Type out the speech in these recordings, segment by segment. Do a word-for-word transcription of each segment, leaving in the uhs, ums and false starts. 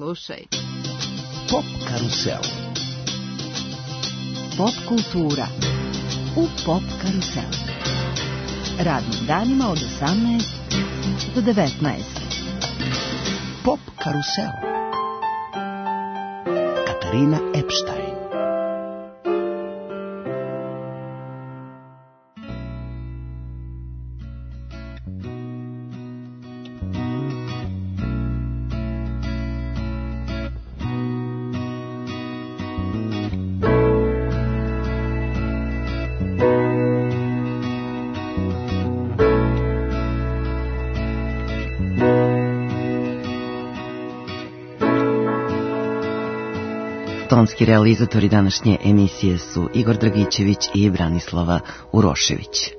Slušaj. Pop karusel. Pop kultura u Pop karusel. Radnim danima od osamnaest do devetnaest. Pop karusel. Katarina Epstein. Tonski realizatori današnje emisije su Igor Dragićević i Branislava Urošević.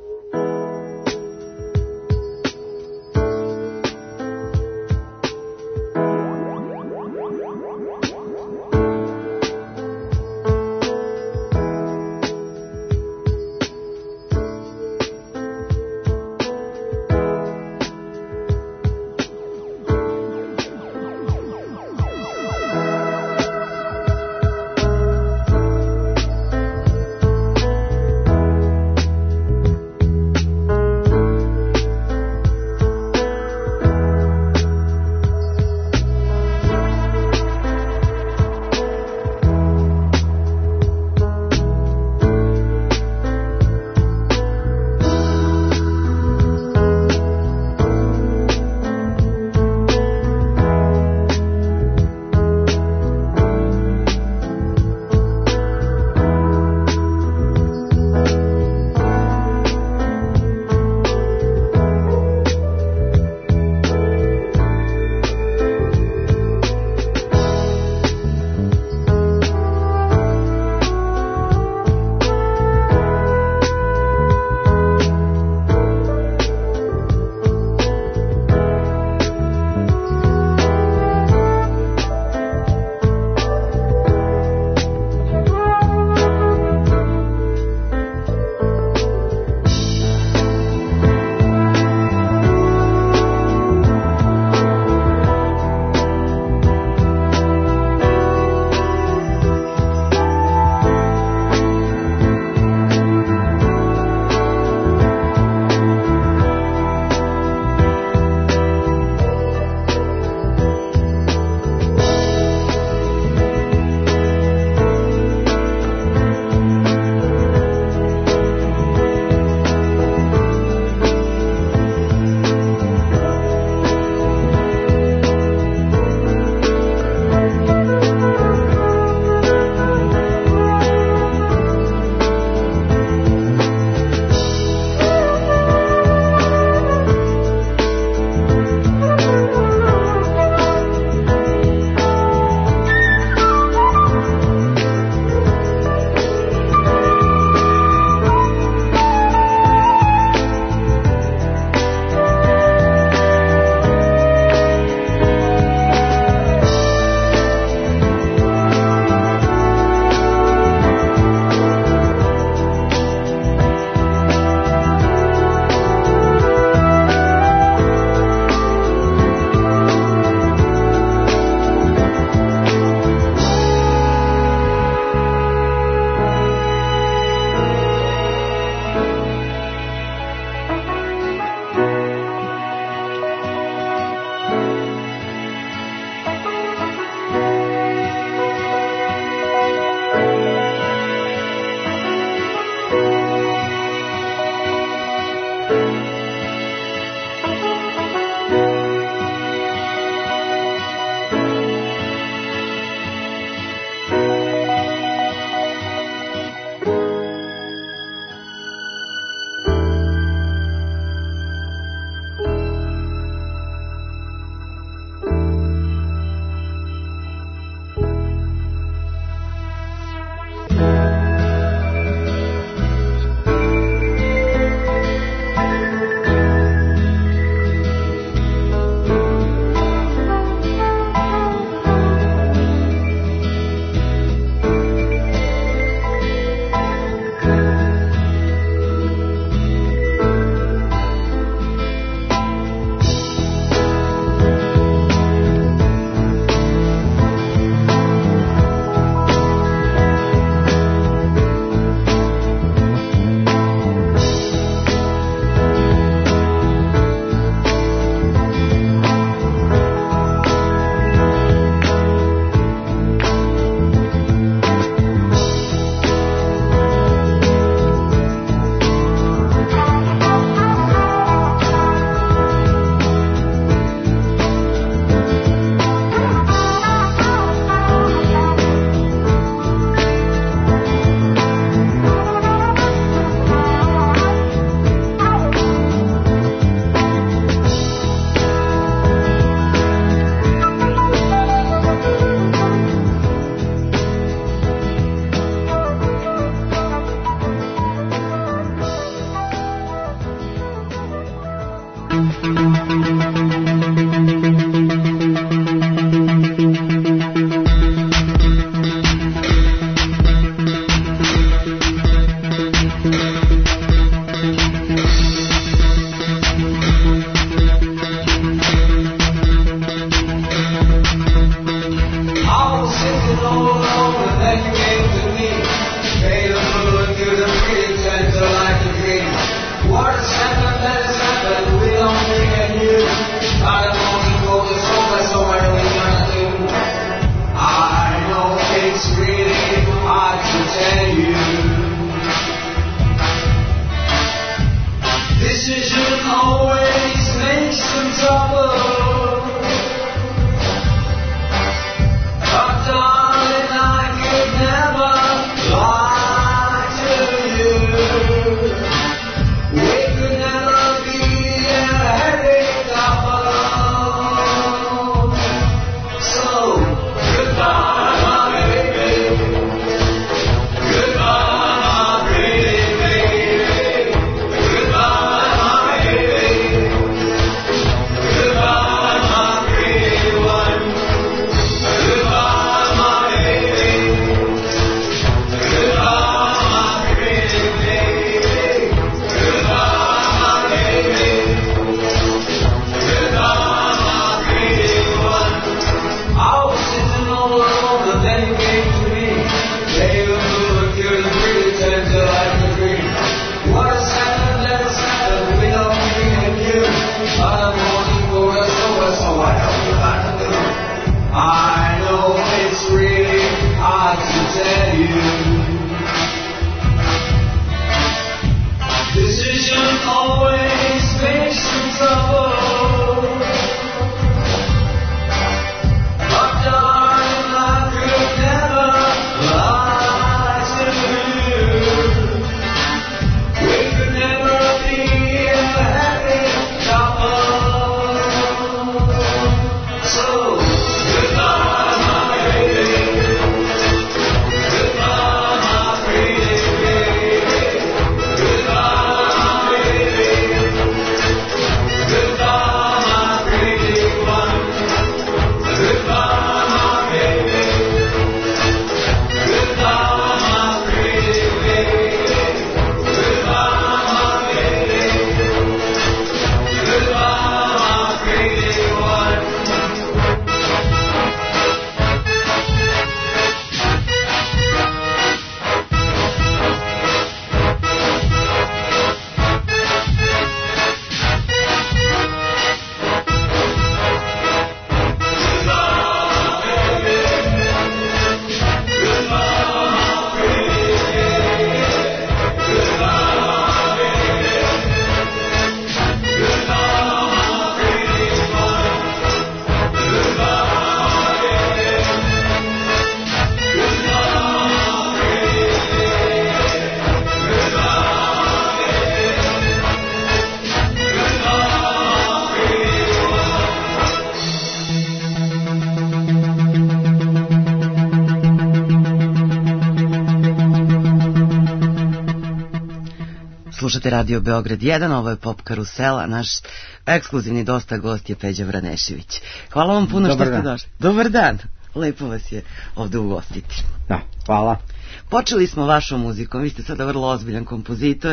Slušate Radio Beograd jedan, ovo je Pop Karusel, a naš ekskluzivni dosta gost je Peđa Vranešević. Hvala vam puno Dobar što ste dan. došli. Dobar dan. Lepo vas je ovde ugostiti. Da, hvala. Počeli smo vašom muzikom, vi ste sada vrlo ozbiljan kompozitor,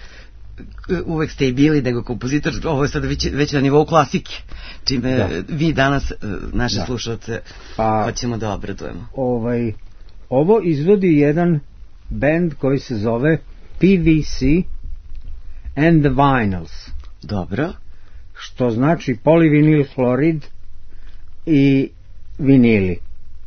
uvek ste i bili nego kompozitor, ovo je sada već, već na nivou klasike, čime da. vi danas naše da. slušalce pa, hoćemo da obradujemo. Ovaj, ovo izvodi jedan band koji se zove P V C and the Vinyls. Dobro. Što znači polivinil hlorid i vinili.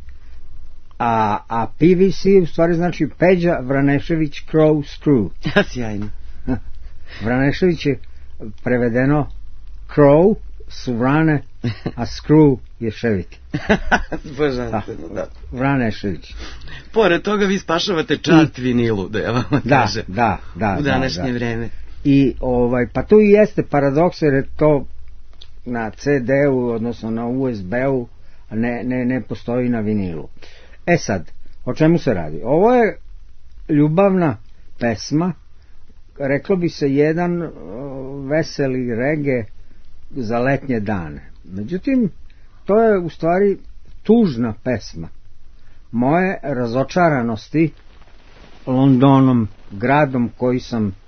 A, a P V C u stvari znači Peđa Vranešević Crow Screw. Sjajno. Vranešević je prevedeno Crow su vrane, a Screw je ševiti. Božanstveno, da. Vranešević. Pored toga vi spašavate čast I, vinilu, da ja vam da, kažem. Da, da, u današnje da, da. vreme. I ovaj, pa tu i jeste paradoks, jer je to na C D-u, odnosno na U S B-u, a ne, ne, ne postoji na vinilu. E sad, o čemu se radi? Ovo je ljubavna pesma, reklo bi se jedan uh, veseli reggae za letnje dane. Međutim, to je u stvari tužna pesma moje razočaranosti Londonom, gradom koji sam uh,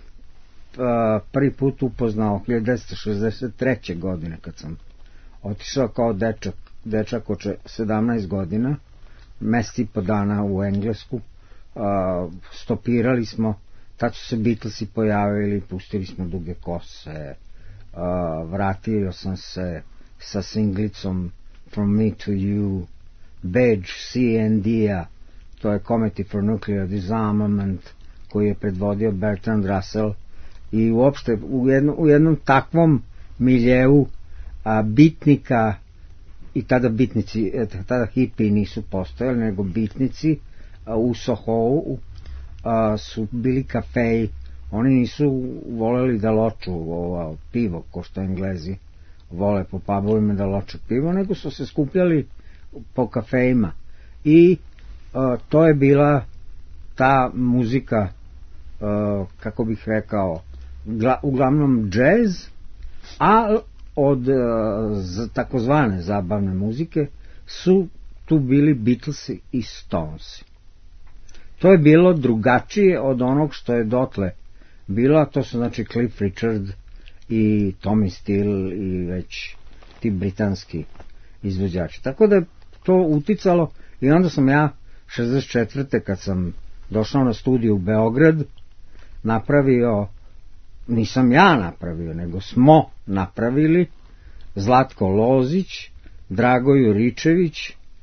prvi put upoznao hiljadu devetsto šezdeset treće. godine, kad sam otišao kao dečak, dečak od sedamnaest godina, mesec i po dana u Englesku. Uh, stopirali smo, tad su se Beatlesi pojavili, pustili smo duge kose, uh, vratio sam se sa singlicom From Me to You, Badge C N D-a, to je Committee for Nuclear Disarmament, koji je predvodio Bertrand Russell, i uopšte u, jedno, u jednom takvom miljeu a, bitnika, i tada bitnici, tada hipiji nisu postojali, nego bitnici a, u Sohovu a, su bili kafeji. Oni nisu voleli da loču ovo pivo, ko što Englezi vole po pubovima da loče pivo, nego su se skupljali po kafejima. I uh, to je bila ta muzika, uh, kako bih rekao, gla, uglavnom džez, a od uh, z, takozvane zabavne muzike su tu bili Beatlesi i Stonesi. To je bilo drugačije od onog što je dotle bilo, a to su znači Cliff Richard i Tommy Steele i već ti britanski izvođači. Tako da je to uticalo, i onda sam ja šezdeset četvrte kad sam došao na studiju u Beograd napravio, nisam ja napravio, nego smo napravili, Zlatko Lozić, Drago Juričević,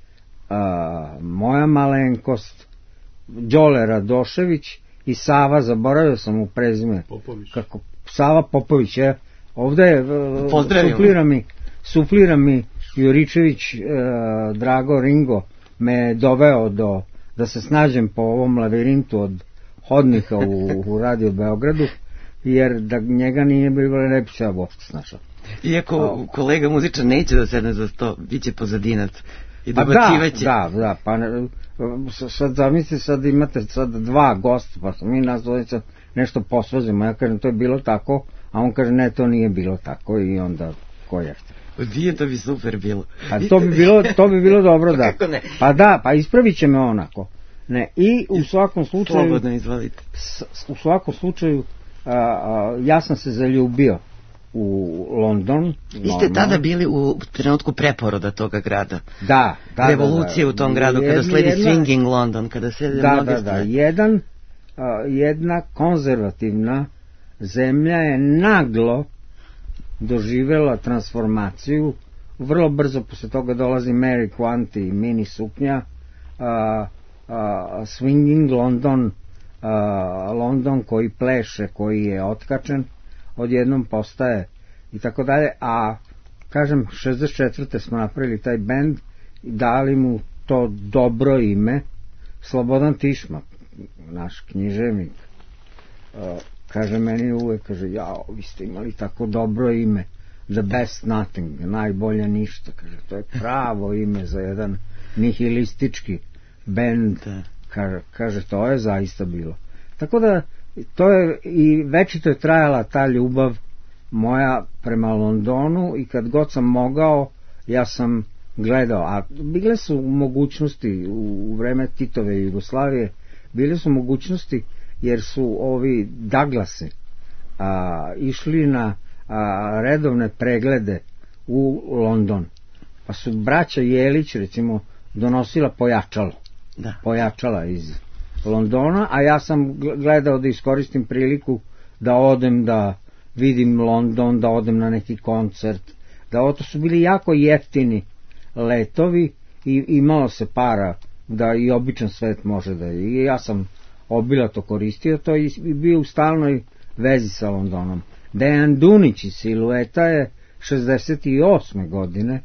a, moja malenkost, Đole Radošević i Sava, zaboravio sam mu prezime. Popović. Kako, Sava Popović, je. Ovdje je, suflira mi, suflira mi Juričević, e, Drago Ringo, me doveo do, da se snađem po ovom lavirintu od hodnika u, u Radio Beogradu, jer da njega nije bilo, ne bi se uopšte snašao. Iako o, kolega muzičar neće da sedne za sto, bit će pozadinac i pa dobacivaće. Da, da, da, pa ne, sad zamislite, sad imate sad dva gosta, pa mi nas dvojica nešto posvozimo, ja kažem to je bilo tako, a on kaže ne, to nije bilo tako, i onda ko je što? Nije, to bi super bilo. Pa to bi bilo, to bi bilo dobro, da. Kako ne? Pa da, pa ispravit će me onako. Ne, i u svakom slučaju, slobodno izvalite. U svakom slučaju, a, a, ja sam se zaljubio u London. Vi ste tada bili u trenutku preporoda toga grada. Da, da. Revolucije da, da. u tom gradu, kada sledi jedna, Swinging London, kada sledi da, mnoge da, da, jedan, a, jedna konzervativna zemlja je naglo doživjela transformaciju. Vrlo brzo posle toga dolazi Mary Quanti, mini suknja, a, a, Swinging London, a, London koji pleše, koji je otkačen, odjednom postaje i tako dalje, a kažem šezdeset četvrte smo napravili taj bend i dali mu to dobro ime. Slobodan Tišma, naš književnik, uh, kaže meni uvek, kaže, jao, vi ste imali tako dobro ime, The Best Nothing, najbolje ništa, kaže, to je pravo ime za jedan nihilistički bend, kaže, kaže, to je zaista bilo. Tako da to je i večito je trajala ta ljubav moja prema Londonu, i kad god sam mogao ja sam gledao, a bile su mogućnosti u vreme Titove Jugoslavije, bile su mogućnosti jer su ovi Douglasi a, išli na a, redovne preglede u London, pa su braća Jelić recimo donosila pojačalo, da. pojačala iz Londona, a ja sam gledao da iskoristim priliku da odem da vidim London, da odem na neki koncert, da ovo to su bili jako jeftini letovi i imalo se para da i običan svet može da, i ja sam obilato koristio to i bio u stalnoj vezi sa Londonom. Dejan Dunić iz Silueta je šezdeset osme godine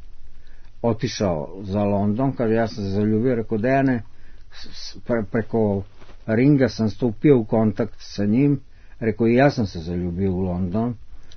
otišao za London, kaže ja sam se zaljubio, rekao Dejane, pre, preko Ringa sam stupio u kontakt sa njim, rekao i ja sam se zaljubio u London,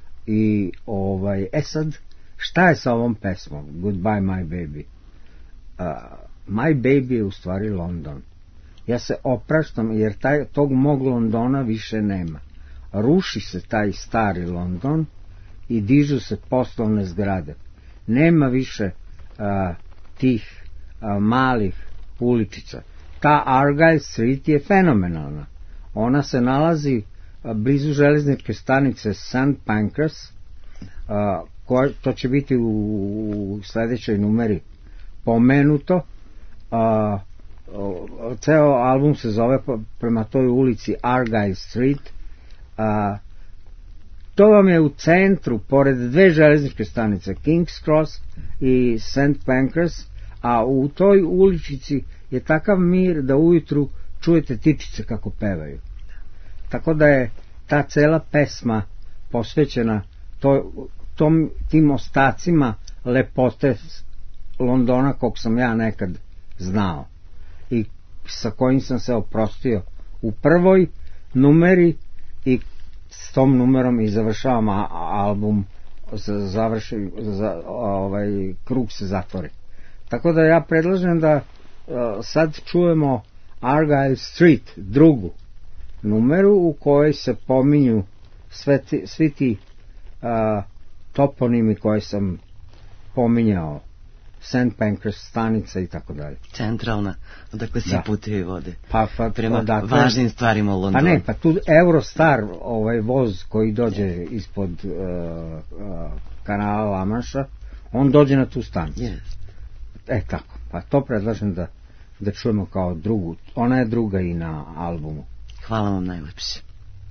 i ovaj, e sad, šta je sa ovom pesmom Goodbye My Baby? Uh, my Baby je u stvari London. Ja se opraštam jer taj, tog mog Londona više nema. Ruši se taj stari London i dižu se poslovne zgrade. Nema više a, tih a, malih uličica. Ta Argyle Street je fenomenalna. Ona se nalazi a, blizu železničke stanice Saint Pancras, a, koja, to će biti u, u sledećoj numeri pomenuto. A, o, ceo album se zove prema toj ulici Argyle Street. A, to vam je u centru, pored dve železničke stanice, King's Cross i Saint Pancras, a u toj uličici je takav mir da ujutru čujete tičice kako pevaju. Tako da je ta cela pesma posvećena to, tom, tim ostacima lepote Londona kog sam ja nekad znao i sa kojim sam se oprostio u prvoj numeri, i s tom numerom i završavam album, završi, za, ovaj, krug se zatvori. Tako da ja predlažem da uh, sad čujemo Argyle Street, drugu numeru u kojoj se pominju sve ti, svi ti uh, toponimi koje sam pominjao, Saint Pancras stanica i tako dalje. Centralna, odakle svi putevi vode. Pa, pa, prema odakle, važnim stvarima u Londonu. Pa ne, pa tu Eurostar, ovaj voz koji dođe ispod uh, uh, kanala La Manša, on dođe na tu stanicu. Yes. E tako, pa to predlažem da, da čujemo kao drugu. Ona je druga i na albumu. Hvala vam najlepše.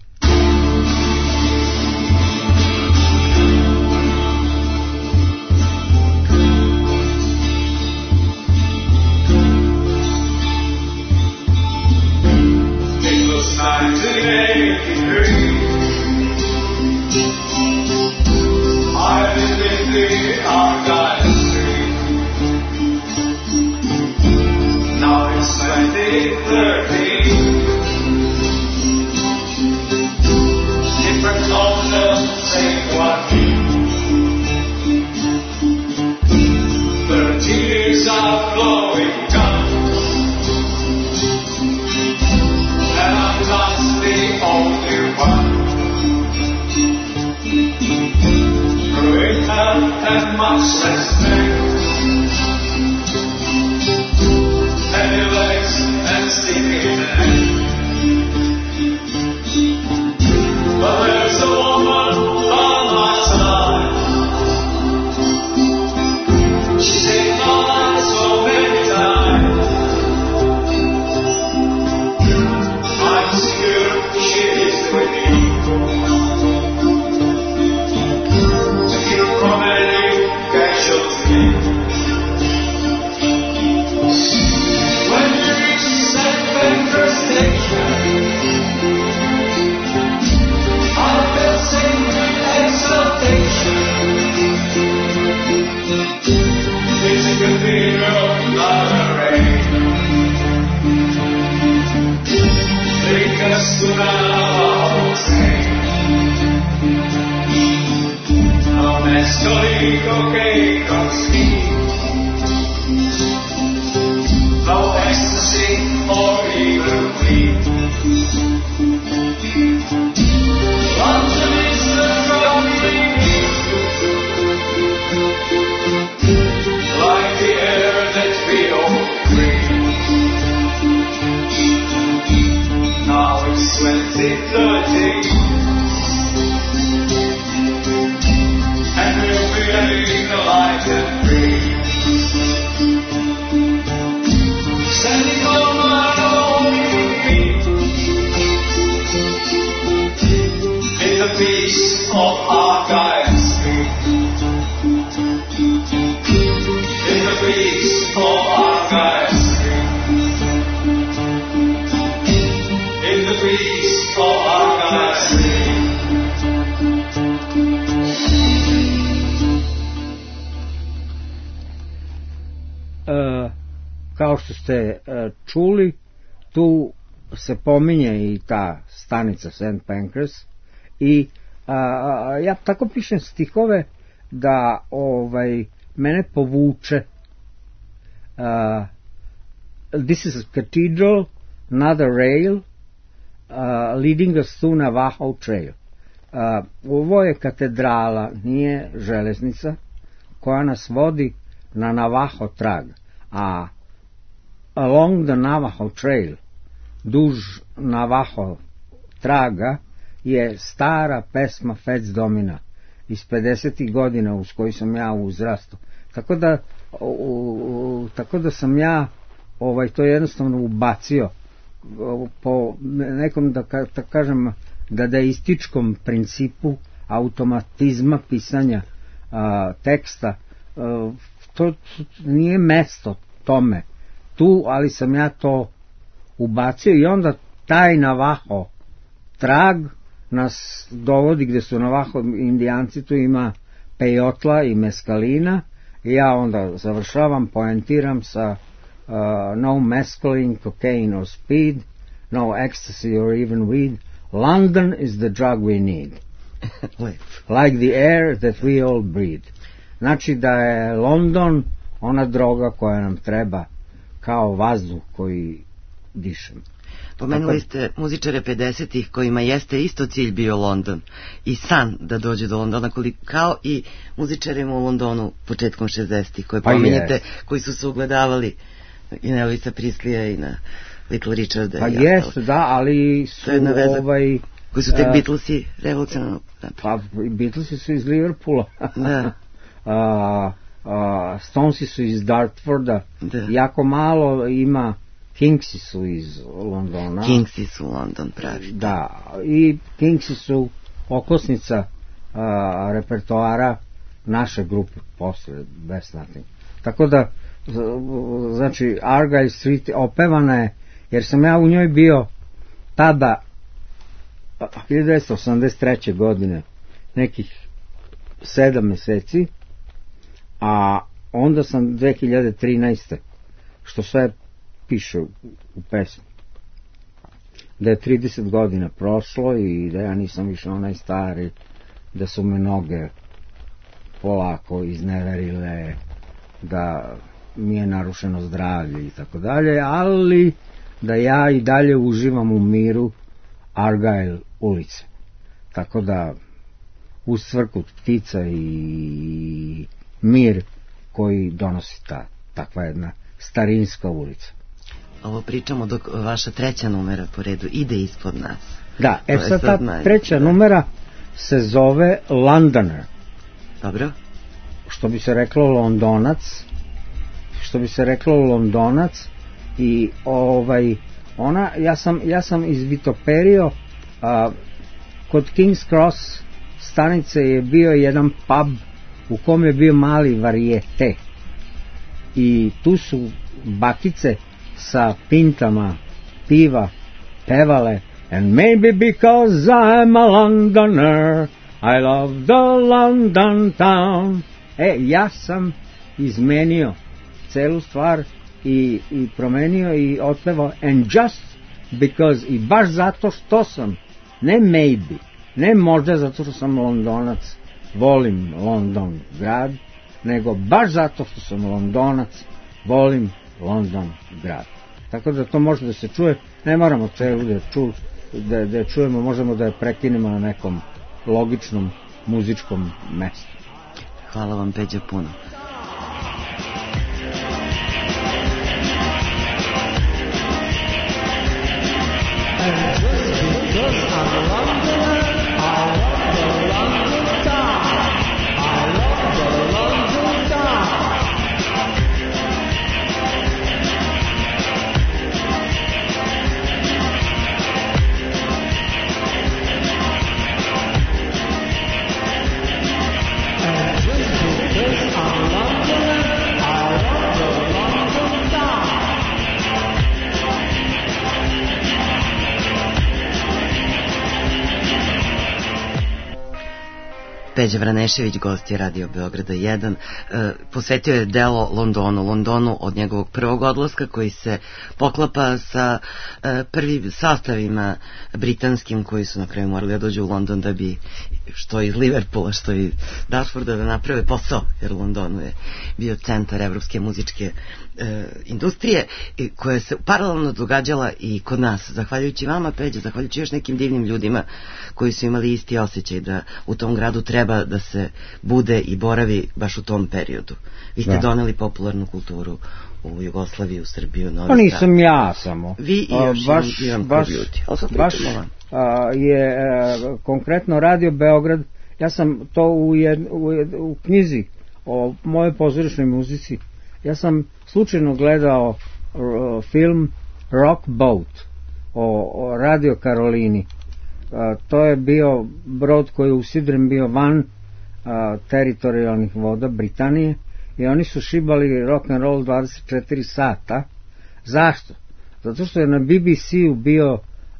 nineteen eighty-three, I lived in the Argyle Street. Now it's twenty thirteen, different hotels, same one key. The tears are flowing down, and I'm not the only one. Growing up and much less pain, heavy legs and sleepy head. But there's a woman on my side. She saved my life so many times. I'm secure she is with me to keep from any casualty. When you reach Saint Pancras station, I'll feel sing exultation. It's a cathedral, not a rain. Take us to Navajo train. No mescali, cocaine, no ski. No ecstasy or even weed. London is the drug we need, like the air that we all breathe. Now it's twenty thirteen, and we're feeling alive and free. Standing on my own feet, in the peace of Argyle Street. In the peace of Argyle Street. In the peace of Argyle Street. Uh, kao što ste uh, čuli, tu se pominje i ta stanica Saint Pancras i uh, ja tako pišem stihove da ovaj mene povuče. Uh, this is a cathedral, not a rail, uh, leading us through Navajo Trail. A, ovo je katedrala, nije železnica, koja nas vodi na Navajo trag, a along the Navajo trail, duž Navajo traga, je stara pesma Fats Domina iz pedesetih godina uz koji sam ja uzrastao. Tako da, u, u, tako da sam ja ovaj, to jednostavno ubacio po nekom, da, da kažem, dadaističkom principu automatizma pisanja a, teksta. A, to nije mesto tome tu, ali sam ja to ubacio i onda taj Navajo trag nas dovodi gde su Navajo indijanci, tu ima pejotla i meskalina i ja onda završavam, poentiram sa uh, no mescaline, cocaine or speed, no ecstasy or even weed, London is the drug we need. Like the air that we all breathe. Znači da je London ona droga koja nam treba kao vazduh koji dišemo. Pomenuli ste muzičare pedesetih kojima jeste isto cilj bio London i san da dođe do Londona, kao i muzičarima u Londonu početkom šezdesetih koje pominjete, yes. koji su se ugledavali i na Elvisa Prisleya i na Little Richarda. Pa jeste, da, ali su ovaj... Koji su tek uh, Beatlesi revolucionalno? Pa Beatlesi su iz Liverpoola. Da. uh, uh, Stonesi su iz Dartforda. Da. Jako malo ima... Kingsi su iz Londona. Kingsi su London, pravi. Da, i Kingsi su okosnica a, repertoara naše grupe posle Best Nothing. Tako da, znači, Argyle Street opevana je, jer sam ja u njoj bio tada hiljadu devetsto osamdeset treće. godine, nekih sedam meseci, a onda sam dve hiljade trinaeste. što sve piše u, u pesmi, da je trideset godina prošlo i da ja nisam više onaj stari, da su me noge polako izneverile, da mi je narušeno zdravlje i tako dalje, ali da ja i dalje uživam u miru Argyle ulice. Tako da uz cvrkut ptica i mir koji donosi ta takva jedna starinska ulica. Ovo pričamo dok vaša treća numera po redu ide ispod nas. Da, e sad ta treća numera se zove Londoner. Dobro. Što bi se reklo Londonac. Što bi se reklo Londonac. I ovaj, ona, ja sam, ja sam izvitoperio, a, kod King's Cross stanice je bio jedan pub u kom je bio mali varijete. I tu su bakice sa pintama piva pevale And maybe because I'm a Londoner I love the London town. E, ja sam izmenio celu stvar i, i promenio i otpevao And just because, i baš zato što sam, ne maybe, ne možda zato što sam Londonac, volim London grad, nego baš zato što sam Londonac, volim London grad. Tako da to može da se čuje, ne moramo celu da, ču, da, da čujemo, možemo da je prekinemo na nekom logičnom muzičkom mestu. Hvala vam, Peđa, puno. Peđa Vranešević, gost je Radio Beograda jedan, e, posvetio je delo Londonu, Londonu od njegovog prvog odlaska koji se poklapa sa e, prvim sastavima britanskim koji su na kraju morali da dođu u London da bi što iz Liverpoola, što iz Dartforda da naprave posao, jer u Londonu je bio centar evropske muzičke e, industrije i koja se paralelno događala i kod nas, zahvaljujući vama, Peđa, zahvaljujući još nekim divnim ljudima koji su imali isti osjećaj da u tom gradu treba da se bude i boravi baš u tom periodu. Vi ste da. doneli popularnu kulturu u Jugoslaviju, u Srbiju, Novi Sad. Pa nisam ja samo. Vi i još a, baš, jedan baš, baš a, je a, konkretno Radio Beograd. Ja sam to u, jed, u, jed, u knjizi o mojoj pozorišnoj muzici, ja sam slučajno gledao a, film Rock Boat o, o Radio Karolini. A, to je bio brod koji je usidren bio van a, teritorijalnih voda Britanije i oni su šibali rock and roll dvadeset četiri sata. Zašto? Zato što je na B B C-u bio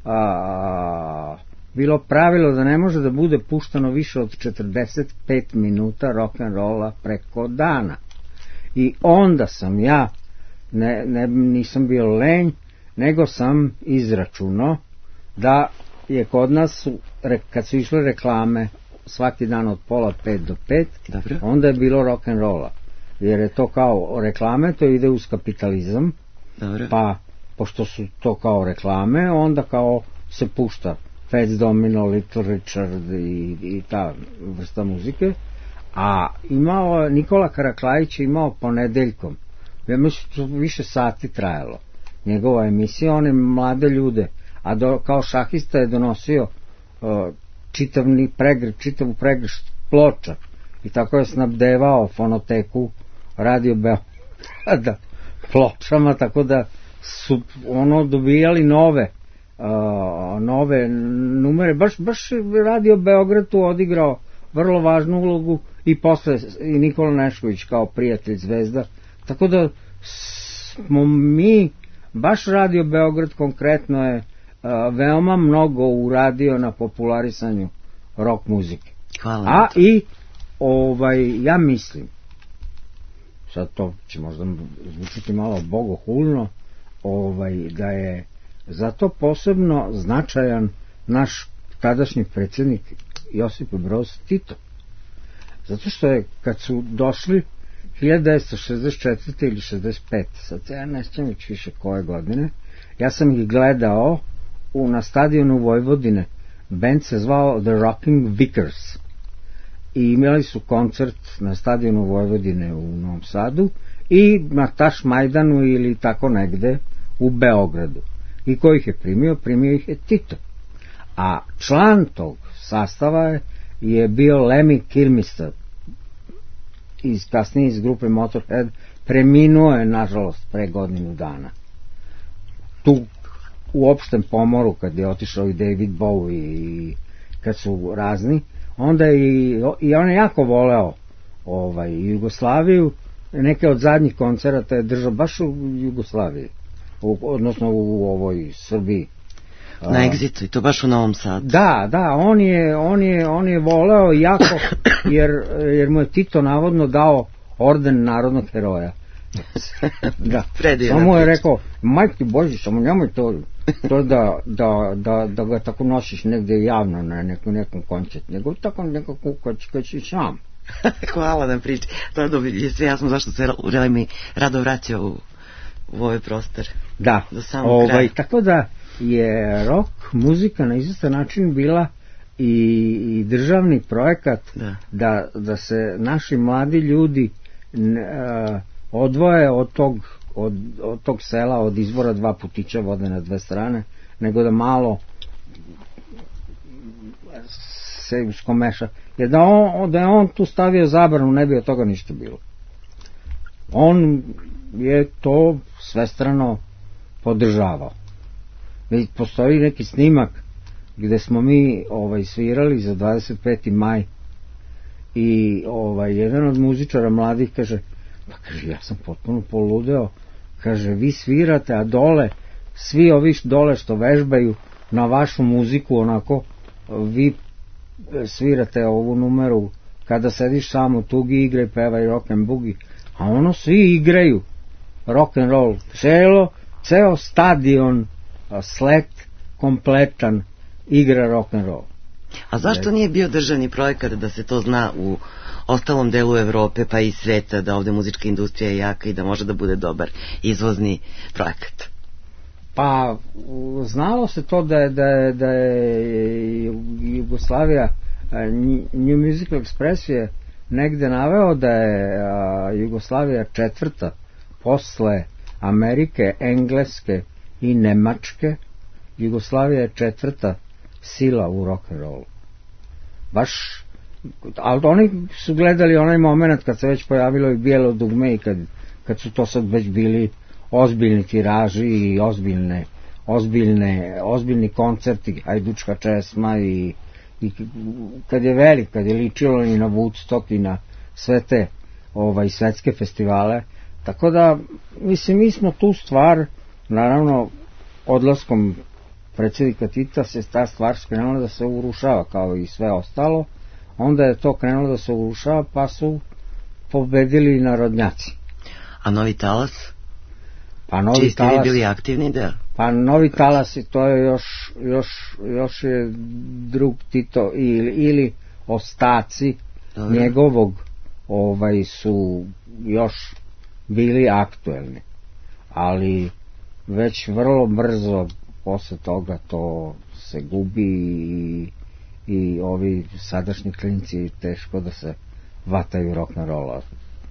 a, bilo pravilo da ne može da bude puštano više od četrdeset pet minuta rock and rolla preko dana. I onda sam ja ne, ne, nisam bio lenj, nego sam izračunao da je kod nas kad su išle reklame svaki dan od pola pet do pet, Dobre. onda je bilo rock and rolla. Jer je to kao reklame, to ide uz kapitalizam. Dobre. Pa pošto su to kao reklame, onda kao se pušta Fats Domino, Little Richard i, i ta vrsta muzike. A imao Nikola Karaklajić je imao ponedeljkom, ja mislim više sati trajalo njegova emisija, one mlade ljude, a do, kao šahista je donosio uh, čitavni pregrš, čitavu pregrš ploča i tako je snabdevao fonoteku Radio Beograda pločama, tako da su ono dobijali nove uh, nove numere. Baš, baš Radio Beograd tu odigrao vrlo važnu ulogu i posle i Nikola Nešković kao prijatelj zvezda, tako da smo mi baš Radio Beograd konkretno je uh, veoma mnogo uradio na popularisanju rock muzike. Hvala. A i ovaj, ja mislim, sad to će možda zvučiti malo bogohulno, ovaj, da je zato posebno značajan naš tadašnji predsjednik Josip Broz Tito. Zato što je kad su došli hiljadu devetsto šezdeset četvrte ili šezdeset pete, sad ja ne sjećam više koje godine, ja sam ih gledao u, na stadionu Vojvodine. Band se zvao The Rocking Vickers i imali su koncert na stadionu Vojvodine u Novom Sadu i na Tašmajdanu ili tako negde u Beogradu. I ko ih je primio? Primio ih je Tito. A član tog sastava je, je bio Lemmy Kilmister, iz, kasnije iz grupe Motorhead, preminuo je nažalost pre godinu dana. Tu u opštem pomoru kad je otišao i David Bowie i kad su razni, onda i, i on je jako voleo ovaj, Jugoslaviju. Neke od zadnjih koncerata je držao baš u Jugoslaviji, u, odnosno u ovoj Srbiji. Na Exitu, i to baš u Novom Sadu. Da, da, on je, on je, on je voleo jako, jer, jer mu je Tito navodno dao orden narodnog heroja. Da, samo je rekao, majke Boži, samo nemoj to, to da, da, da, da ga tako nosiš negde javno na nekom, nekom koncertu, nego tako nekako kad si sam. Hvala na priči. To je sve jasno zašto se Relemi rado vraća u, u ovaj prostor. Da, ovaj, tako da je rock muzika na izvestan način bila i, i državni projekat da. Da, da se naši mladi ljudi ne, uh, odvoje od tog, od, od tog sela, od izvora dva putića vode na dve strane, nego da malo se uskomeša. Jer da, on, da je on tu stavio zabranu, ne bi od toga ništa bilo. On je to svestrano podržavao. Postoji neki snimak gde smo mi ovaj, svirali za dvadeset peti maj i ovaj, jedan od muzičara mladih kaže, pa kaže, ja sam potpuno poludeo, kaže, vi svirate, a dole, svi ovi dole što vežbaju na vašu muziku, onako, vi svirate ovu numeru, kada sediš samo u tugi, igraj, pevaj rock and boogie, a ono svi igraju rock and roll, celo, ceo stadion, slet kompletan igra rock and roll. A zašto nije bio državni projekat da se to zna u ostalom delu Evrope pa i sveta, da ovde muzička industrija je jaka i da može da bude dobar izvozni projekat? Pa znalo se to da je, da je, da je Jugoslavija, New Musical Express je negde naveo da je a, Jugoslavija četvrta posle Amerike, Engleske i Nemačke. Jugoslavija je četvrta sila u rock'n'rollu. Baš, ali oni su gledali onaj moment kad se već pojavilo i bijelo dugme i kad, kad su to sad već bili ozbiljni tiraži i ozbiljne, ozbiljne, ozbiljni koncerti, hajdučka česma i, i kad je velik, kad je ličilo i na Woodstock i na sve te ovaj, svetske festivale. Tako da, mislim, mi smo tu stvar, naravno, odlaskom predsjednika Tita se ta stvar skrenula da se urušava kao i sve ostalo, onda je to krenulo da se urušava pa su pobedili narodnjaci. A Novi talas? Pa Novi čiji ste talas, vi bili aktivni deo? Pa Novi talas i to je još, još, još je drug Tito ili, ili ostaci Dobre. njegovog ovaj, su još bili aktuelni, ali već vrlo brzo posle toga to se gubi i, i ovi sadašnji klinci teško da se vataju rock'n'rolla.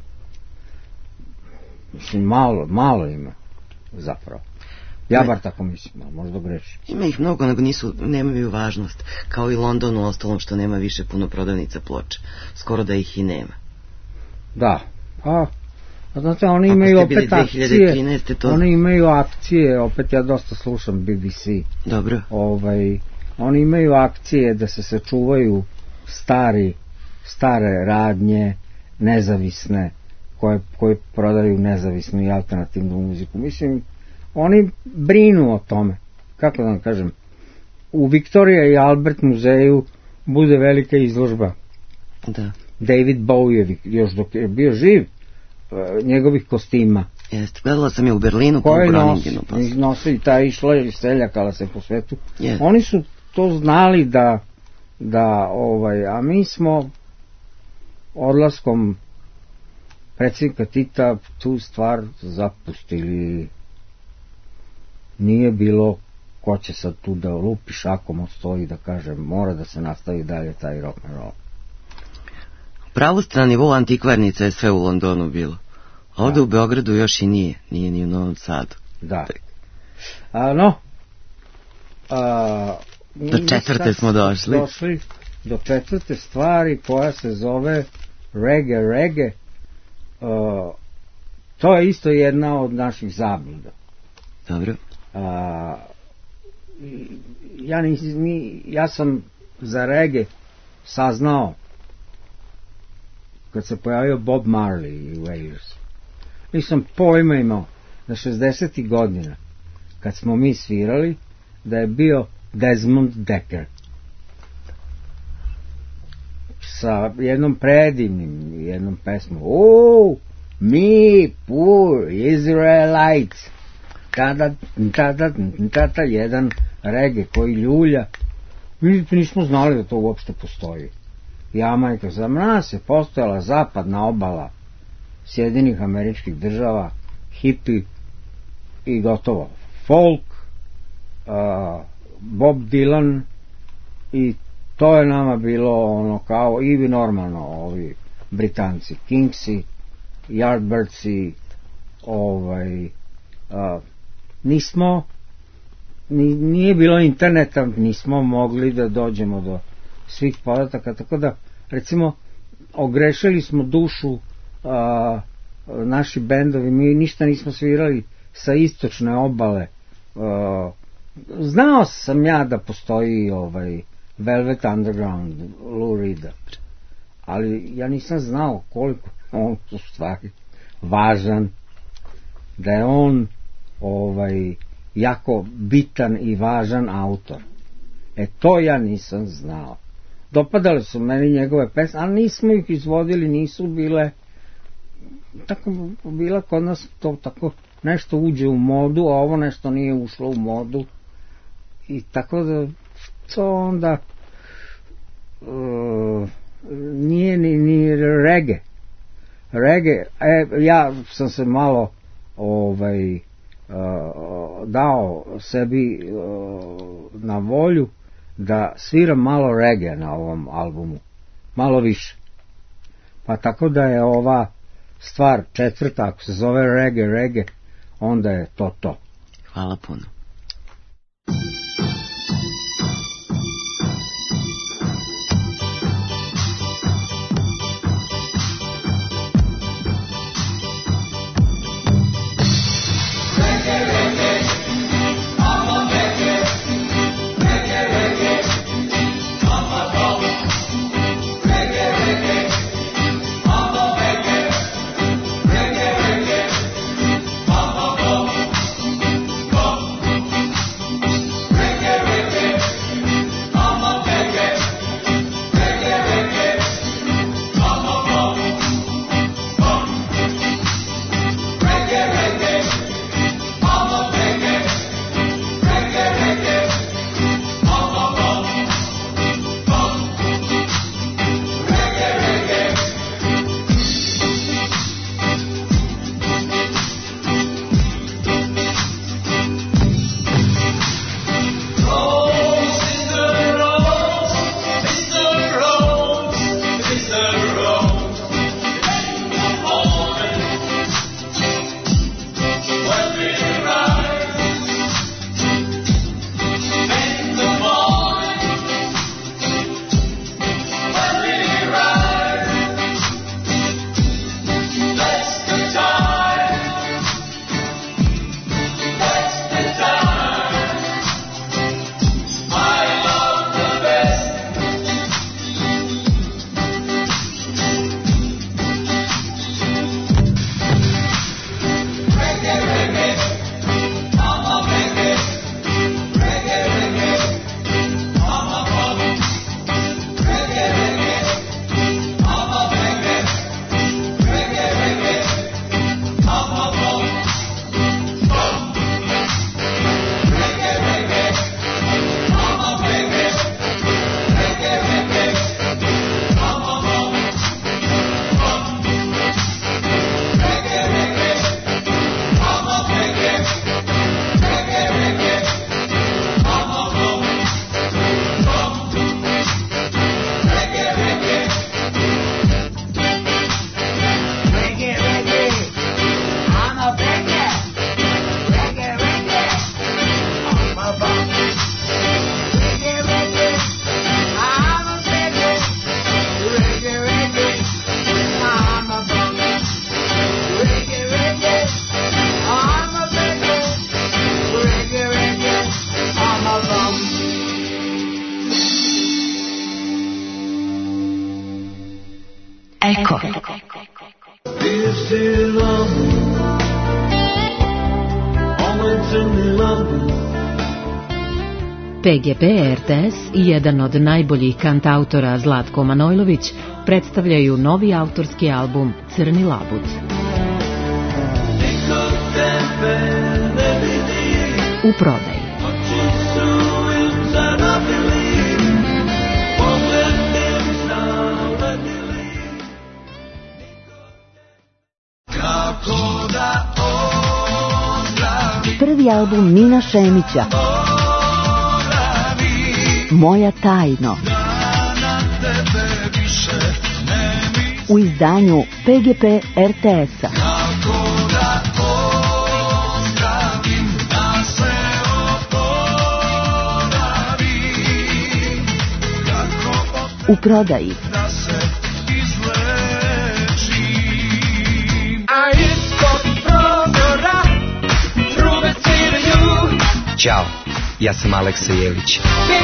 Mislim, malo, malo ima zapravo. Ja bar tako mislim, možda grešim. Ima ih mnogo, nego nisu, nemaju važnost. Kao i London u ostalom što nema više puno prodavnica ploča. Skoro da ih i nema. Da, a A znate, oni imaju opet akcije, to... oni imaju akcije, opet ja dosta slušam B B C. Dobro. Ovaj, oni imaju akcije da se sačuvaju stari, stare radnje, nezavisne, koje, koje prodaju nezavisnu i alternativnu muziku. Mislim, oni brinu o tome. Kako da vam kažem, u Victoria i Albert muzeju bude velika izložba. Da. David Bowie, još dok je bio živ, njegovih kostima. Jeste, gledala sam je u Berlinu po Groningenu. Koje nosi i ta išla i seljakala se po svetu. Jeste. Oni su to znali da, da ovaj, a mi smo odlaskom predsjednika Tita tu stvar zapustili. Nije bilo ko će sad tu da lupi šakom od stoji da kaže mora da se nastavi dalje taj rock'n'roll. Pravo ste na nivou antikvarnica je sve u Londonu bilo. Ovde da. U Beogradu još i nije. Nije ni u Novom Sadu. Da. A, no. A, do četvrte smo došli. Došli do četvrte stvari koja se zove reggae, reggae. A, to je isto jedna od naših zabluda. Dobro. A, ja, nis, ni, ja sam za reggae saznao kad se pojavio Bob Marley u Wales. Nisam pojma imao da šezdesetih godina, kad smo mi svirali, da je bio Desmond Dekker sa jednom predivnim jednom pesmom Oh, me poor Israelites, tada, tada, tada, jedan reggae koji ljulja. Vidite, nismo znali da to uopšte postoji. Jamajka, za nas je postojala zapadna obala Sjedinjenih Američkih Država, hipi i gotovo. Folk, uh, Bob Dylan i to je nama bilo ono kao i normalno ovi Britanci, Kingsi, Yardbirdsi, ovaj, uh, nismo, ni, nije bilo interneta, nismo mogli da dođemo do svih podataka, tako da recimo ogrešili smo dušu a, naši bendovi, mi ništa nismo svirali sa istočne obale. A, znao sam ja da postoji ovaj Velvet Underground, Lou Reeda, ali ja nisam znao koliko on u stvari važan, da je on ovaj jako bitan i važan autor. E to ja nisam znao. Dopadale su meni njegove pesme, ali nismo ih izvodili, nisu bile tako, bila kod nas to tako nešto uđe u modu, a ovo nešto nije ušlo u modu i tako da to onda uh, nije ni, ni reggae. Reggae, e, ja sam se malo ovaj, uh, dao sebi uh, na volju da sviram malo reggae na ovom albumu, malo više. Pa tako da je ova stvar četvrta, ako se zove reggae, reggae, onda je to to. Hvala puno. Eko. P G P R T S i jedan od najboljih kantautora Zlatko Manojlović predstavljaju novi autorski album Crni labud. U prodaji. Prvi album Mina Šemića, Moja tajno, u izdanju P G P R T S-a. U prodaji. Ćao, ja sam Aleksa Jelić.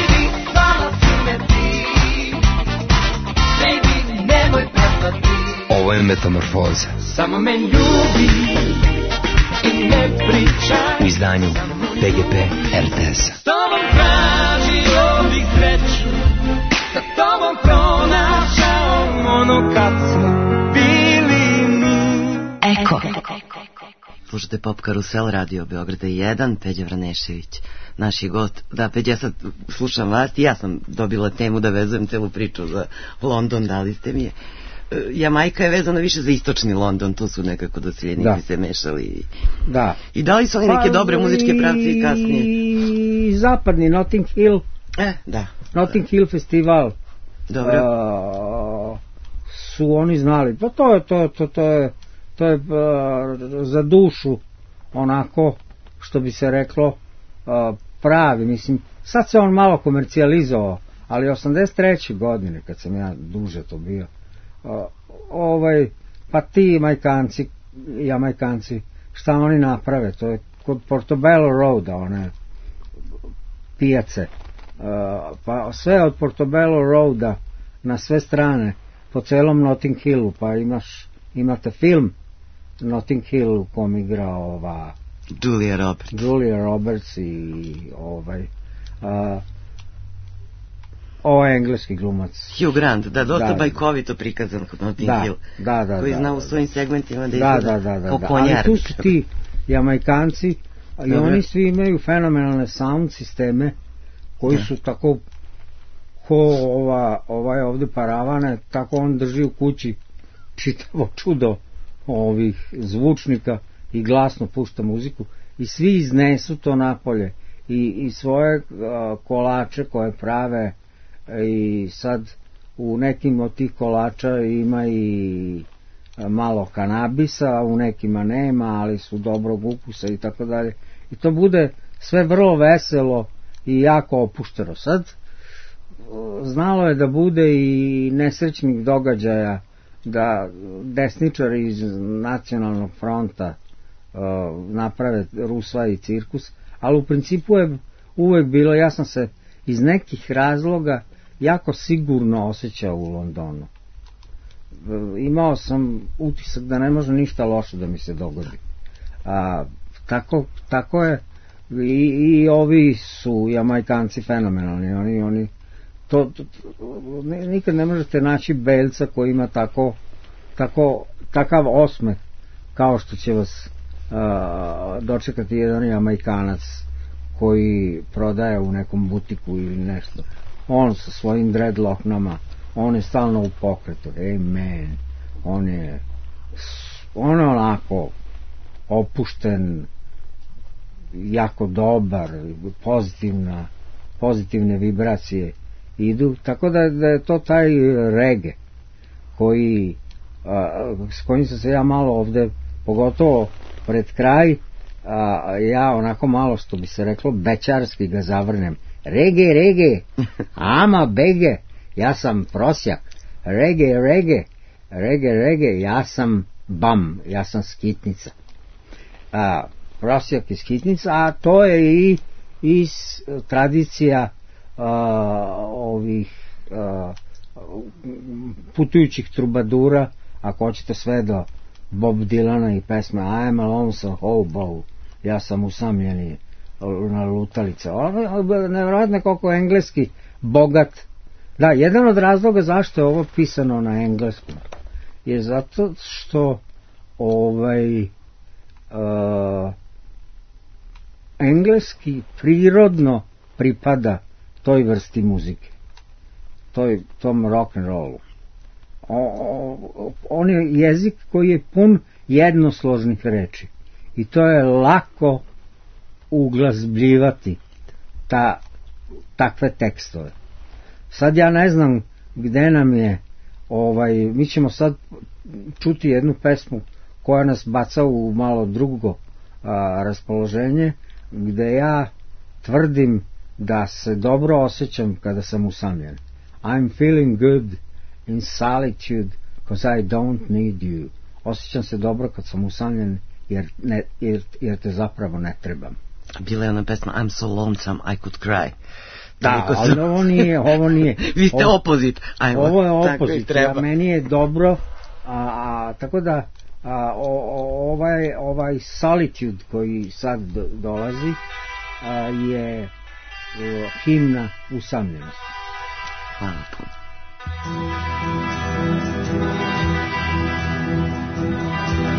Ovo je Metamorfoza. Samo me ljubi i ne pričaj. U izdanju P G P R T S-a. S tobom tražio bih sreću, sa tobom pronašao ono kad smo bili mi. Eko. Slušate Pop Karusel, Radio Beograda jedan, Peđa Vranešević. naši gost. Da, Peđa, ja sad slušam vas i ja sam dobila temu da vezujem celu priču za London, dali ste mi je. Jamajka je vezana više za istočni London, tu su nekako doseljenici se mešali. Da. I dali su oni neke pa, dobre muzičke pravce i kasnije. I zapadni Notting Hill. E, da. Notting Hill festival. Dobro. Uh, su oni znali. Pa to je, to, to, to je, to je uh, za dušu onako, što bi se reklo, uh, pravi. Mislim, sad se on malo komercijalizovao, ali osamdeset treće godine, kad sam ja duže to bio, Uh, ovaj, pa ti Majkanci, Jamajkanci, šta oni naprave, to je kod Portobello Roada, one pijace, uh, pa sve od Portobello Roada na sve strane, po celom Notting Hillu, pa imaš, imate film Notting Hill u kom igra ova Julia Roberts, Julia Roberts i ovaj uh, ovo je engleski glumac. Hugh Grant, da, dosta da, bajkovito prikazan kod Notting da, Hill. Da, da, koji da, zna da, u svojim segmentima da da, izgleda da, da, da, kao da. konjar. Ali tu su ti Jamajkanci i Dobre. Oni svi imaju fenomenalne sound sisteme koji da. su tako ko ova, ovaj ovde paravane, tako on drži u kući čitavo čudo ovih zvučnika i glasno pušta muziku i svi iznesu to napolje i, i svoje uh, kolače koje prave i sad u nekim od tih kolača ima i malo kanabisa, a u nekima nema, ali su dobrog ukusa i tako dalje. I to bude sve vrlo veselo i jako opušteno. Sad znalo je da bude i nesrećnih događaja, da desničari iz Nacionalnog fronta uh, naprave rusva i cirkus, ali u principu je uvek bilo, ja sam se iz nekih razloga jako sigurno osjećao u Londonu. Imao sam utisak da ne može ništa loše da mi se dogodi. A, tako, tako je i, i ovi su Jamajkanci fenomenalni. Oni, oni, to, to, nikad ne možete naći belca koji ima tako, tako, takav osmeh kao što će vas a, dočekati jedan Jamajkanac koji prodaje u nekom butiku ili nešto. On sa svojim dreadlocknama, on je stalno u pokretu, amen, on je on je onako opušten, jako dobar, pozitivna, pozitivne vibracije idu, tako da, da je to taj reggae koji a, s kojim sam se ja malo ovde, pogotovo pred kraj, a, ja onako malo, što bi se reklo, bećarski ga zavrnem. Reggae, reggae, ama bege, ja sam prosjak. Reggae, reggae, reggae, reggae, ja sam bam, ja sam skitnica. A, prosjak i skitnica, a to je i iz tradicija a, ovih a, putujućih trubadura, ako hoćete sve do Bob Dylana i pesme I am a lonesome hobo, ja sam usamljeni na lutalice. Nevjerojatno koliko je engleski bogat. Da, jedan od razloga zašto je ovo pisano na engleskom je zato što ovaj uh, engleski prirodno pripada toj vrsti muzike, toj, tom rock and rollu. O, o, on je jezik koji je pun jednosložnih reči i to je lako uglazbljivati ta, takve tekstove. Sad ja ne znam gde nam je ovaj, mi ćemo sad čuti jednu pesmu koja nas baca u malo drugo a, raspoloženje, gde ja tvrdim da se dobro osjećam kada sam usamljen. I'm feeling good in solitude because I don't need you. Osjećam se dobro kad sam usamljen jer, ne, jer, jer te zapravo ne trebam. Bila je ona pesma I'm so lonesome I could cry. Da, ali ovo nije, ovo nije. Vi ste ovo, opozit. Ajmo, ovo je opozit, ja, meni je dobro, a, a, tako da a, o, o, ovaj, ovaj solitude koji sad do, dolazi a, je a, himna usamljenosti. Hvala puno.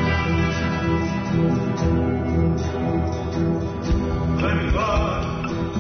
Thank God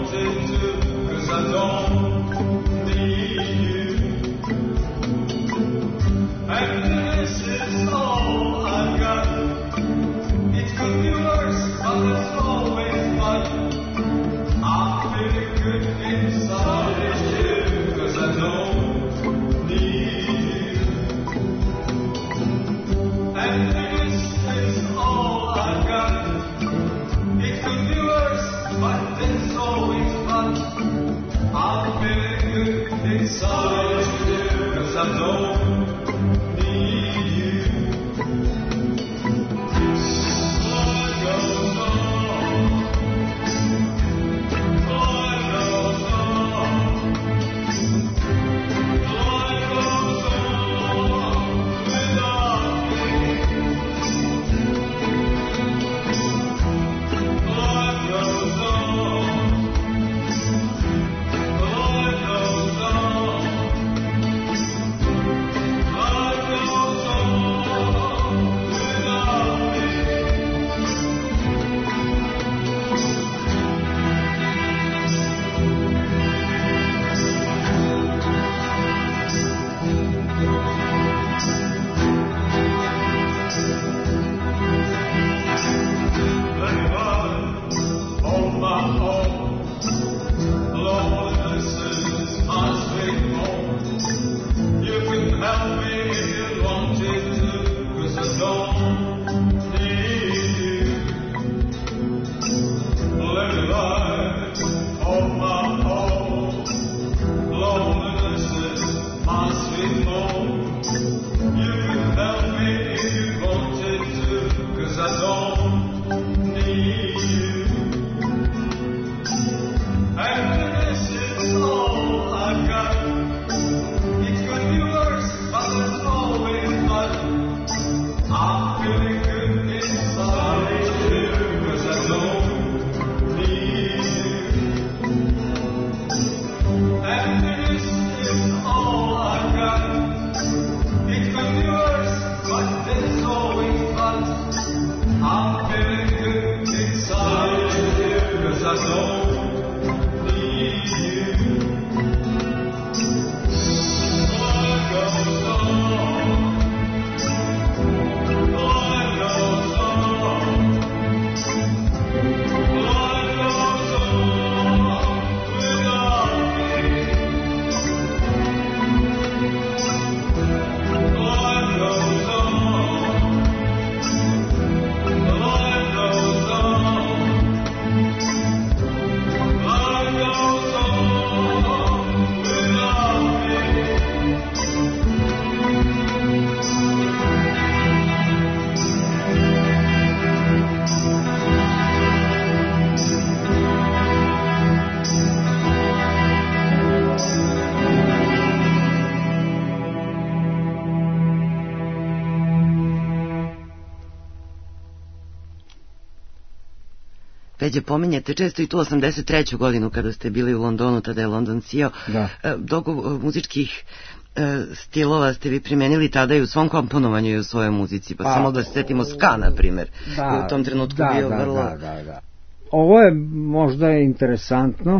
Peđe, pominjete često i tu osamdeset treću godinu kada ste bili u Londonu, tada je London sijao. Da. Dogo muzičkih e, stilova ste vi primenili tada i u svom komponovanju i u svojoj muzici, pa, pa samo da se setimo ska, na primjer, da, u tom trenutku da, bio da, vrlo... Da, da, da. Ovo je možda interesantno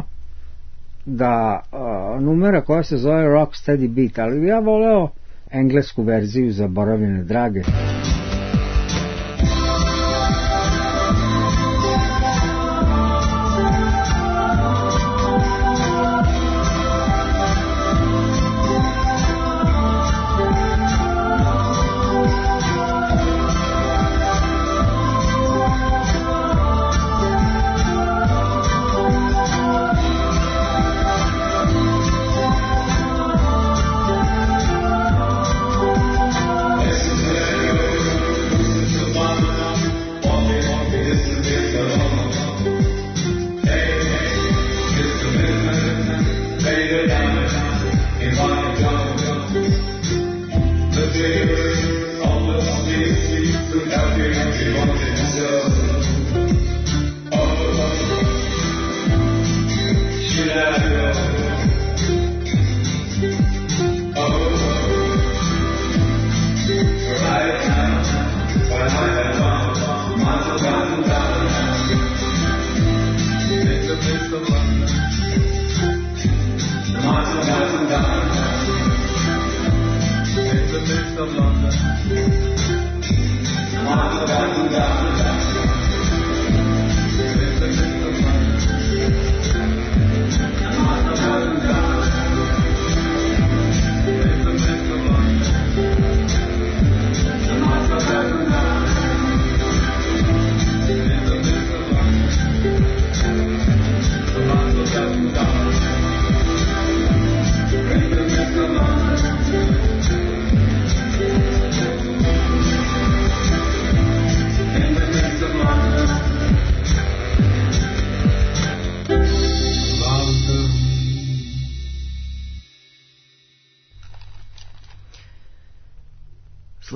da a, numera koja se zove Rocksteady Beat, ali ja voleo englesku verziju Zaboravljene drage. Yes,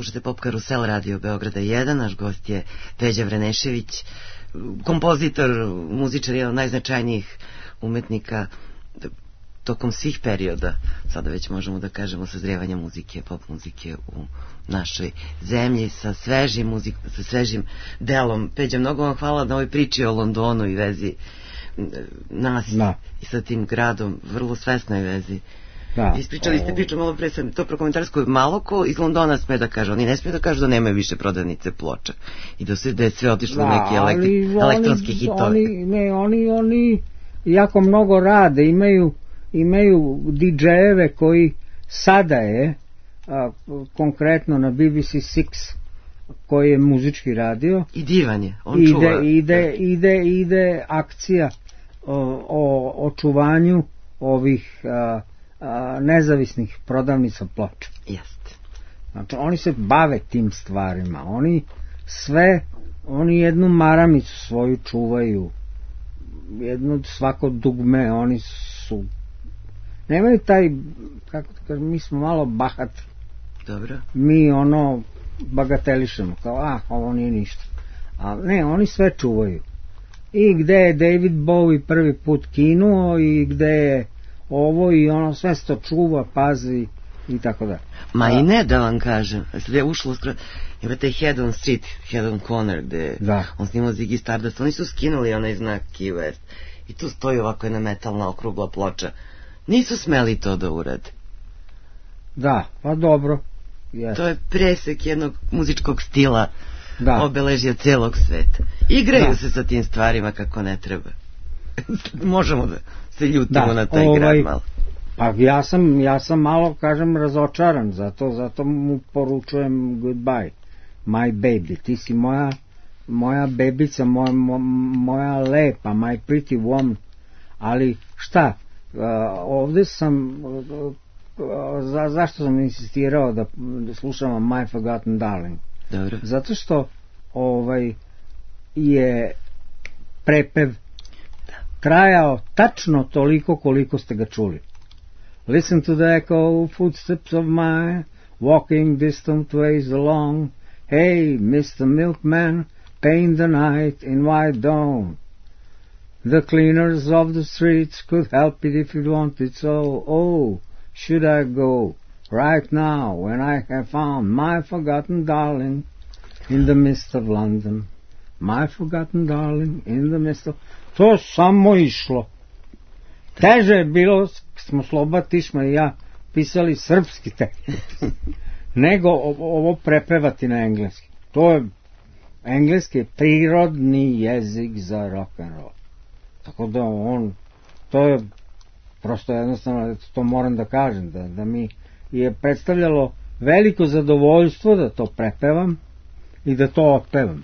slušate Pop Karusel Radio Beograda jedan, naš gost je Peđa Vrenešević, kompozitor, muzičar, jedan od najznačajnijih umetnika tokom svih perioda, sada već možemo da kažemo, sazrijevanja muzike, pop muzike u našoj zemlji, sa svežim muzik, sa svežim delom. Peđa, mnogo vam hvala na ovoj priči o Londonu i vezi nas da. I sa tim gradom, vrlo svesnoj vezi. Da. Ispričali ste priču, malo pre sam to prokomentarsko, malo ko iz Londona sme da kaže, oni ne smiju da kažu da nemaju više prodavnice ploča i da, se, da je sve otišlo u neki elektri, elektronski hitove. Oni, ne, oni, oni jako mnogo rade, imaju imaju di džejeve koji sada je a, konkretno na B B C šest koji je muzički radio i divan je, on ide, čuva ide, ide, ide akcija o, o očuvanju ovih a, a, nezavisnih prodavnica ploča. Jeste. Znači oni se bave tim stvarima, oni sve, oni jednu maramicu svoju čuvaju, jedno svako dugme, oni su nemaju taj, kako da kažem, mi smo malo bahati. Dobro. Mi ono bagatelišemo, kao, ah, ovo nije ništa. A ne, oni sve čuvaju. I gde je David Bowie prvi put kinuo i gde je ovo i ono, sve se to čuva, pazi i tako da. Ma a, i ne da vam kažem, sad je ušlo skoro, imate Head on Street, Head on Corner, gde da. On snimao Ziggy Stardust, oni su skinuli onaj znak Key West i tu stoji ovako jedna metalna okrugla ploča. Nisu smeli to da urade. Da, pa dobro. Yes. To je presek jednog muzičkog stila, da. Obeležja celog sveta. Igraju da. Se sa tim stvarima kako ne treba. Možemo da se ljutimo da, na taj ovaj, grad malo. Pa ja sam, ja sam malo, kažem, razočaran, zato, zato mu poručujem goodbye, my baby, ti si moja, moja bebica, moja, moja lepa, my pretty woman, ali šta? Uh, ovde sam uh, uh, za, zašto sam insistirao da, da slušamo My Forgotten Darling. Dobro. Zato što ovaj je prepev trajao tačno toliko koliko ste ga čuli. Listen to the echo footsteps of my walking distant ways along. Hey, Mister Milkman, paint the night in white dawn. The cleaners of the streets could help it if you wanted so. Oh, should I go right now when I have found my forgotten darling in the mist of London? My forgotten darling in the mist of... To samo išlo. Teže je bilo, smo Sloba Tišma i ja pisali srpski tekst, nego ovo prepevati na engleski. To je engleski prirodni jezik za rock and roll. Tako da on, to je prosto jednostavno, to moram da kažem, da, da mi je predstavljalo veliko zadovoljstvo da to prepevam i da to otpevam.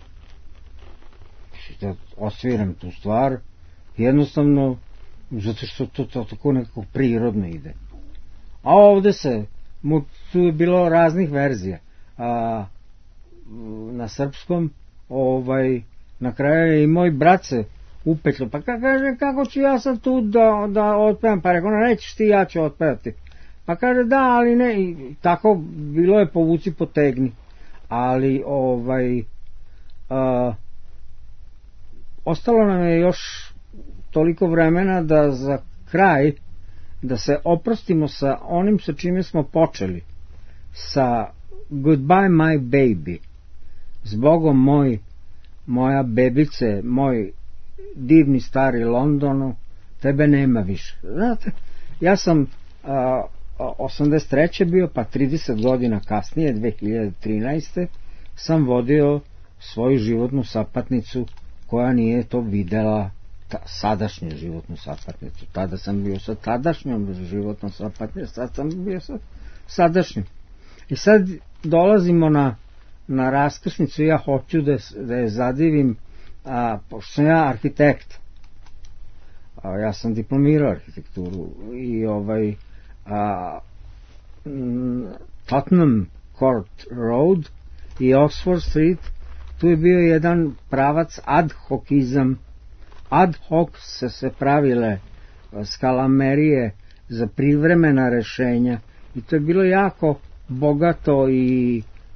Da osviram tu stvar, jednostavno, zato što to, to tako nekako prirodno ide. A ovde se, tu je bilo raznih verzija. A, na srpskom, ovaj, na kraju je i moj brat se upetljo, pa kaže, kako ću ja sad tu da, da otpevam, pa rekao, nećeš ti, ja ću otpevati. Pa kaže, da, ali ne, i tako bilo je povuci potegni, ali ovaj a, ostalo nam je još toliko vremena da za kraj da se oprostimo sa onim sa čime smo počeli, sa Goodbye my baby, zbogom moj, moja bebice, moj divni stari Londonu, tebe nema više. Znate, ja sam a, osamdeset treće bio, pa trideset godina kasnije, dve hiljade trinaeste sam vodio svoju životnu sapatnicu koja nije to videla, ta, sadašnju životnu sapatnicu. Tada sam bio sa tadašnjom životnom sapatnicom, sad sam bio sa sadašnjom. I sad dolazimo na, na raskrsnicu, ja hoću da, da je zadivim, a, pošto sam ja arhitekt, a, ja sam diplomirao arhitekturu i ovaj a, m, Tottenham Court Road i Oxford Street, tu je bio jedan pravac ad hocizam. Ad hoc se se pravile skalamerije za privremena rešenja i to je bilo jako bogato i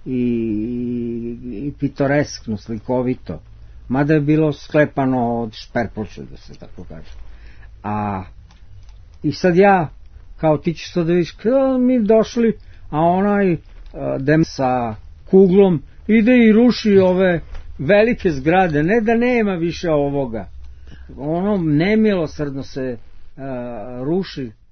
i, i pitoreskno, slikovito, mada je bilo sklepano od šperploče, da se tako kaže. A i sad ja, kao ti ćeš sad da vidiš, kada mi došli, a onaj dem sa kuglom ide i ruši ove velike zgrade, ne da nema više ovoga, ono nemilosrdno se uh, ruši